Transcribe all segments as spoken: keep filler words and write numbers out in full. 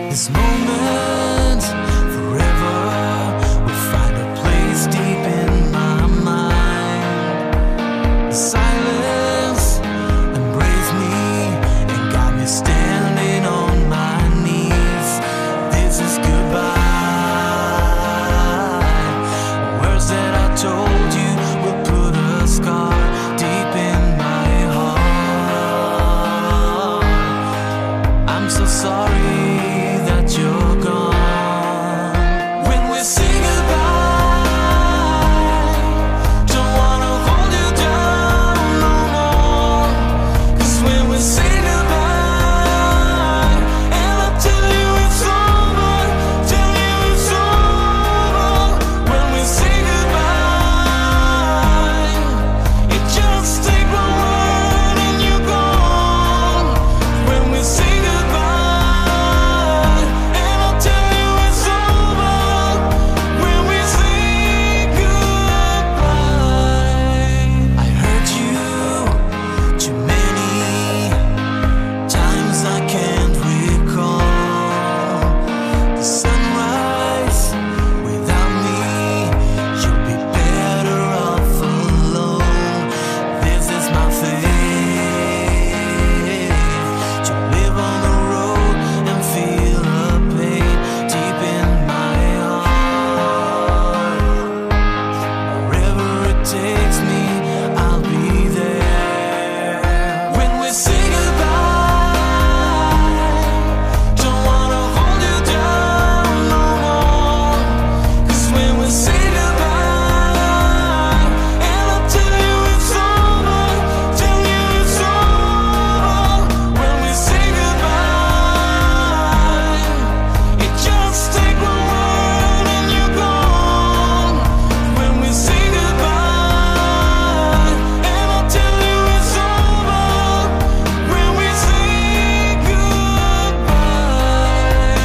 This moment forever will find a place deep in my mind. The silence embraced me and got me standing on my knees. This is goodbye. Words that I told you will put a scar deep in my heart. I'm so sorry that you're gone. When we say goodbye, don't wanna hold you down no more. 'Cause when we say goodbye, and I tell you it's over, tell you it's over. When we say goodbye, it just take one word and you're gone. When we say goodbye, and I'll tell you it's over. When we say goodbye, I hurt you too many times I can't recall. The sunrise without me, you'll be better off alone. This is my fate, to live on the road and feel the pain deep in my heart. Wherever it takes me, I'll be there. When we say goodbye, don't wanna hold you down no more. 'Cause when we say goodbye, and I'll tell you it's over, tell you it's over. When we say goodbye, it just take one word and you're gone. When we say goodbye, and I'll tell you it's over. When we say goodbye.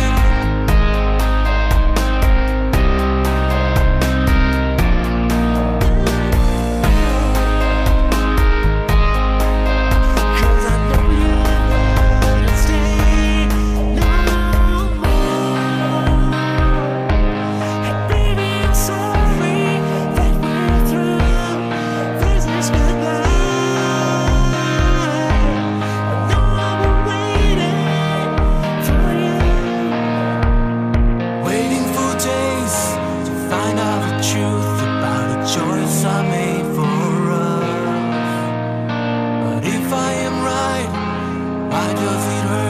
Cause I know you wouldn't stay no more. Hey baby, I'm sorry that we're through. This is goodbye. I know I've been waiting for you, waiting for days to find out the truth about the choice I made for us. But if I am right, why does it hurt?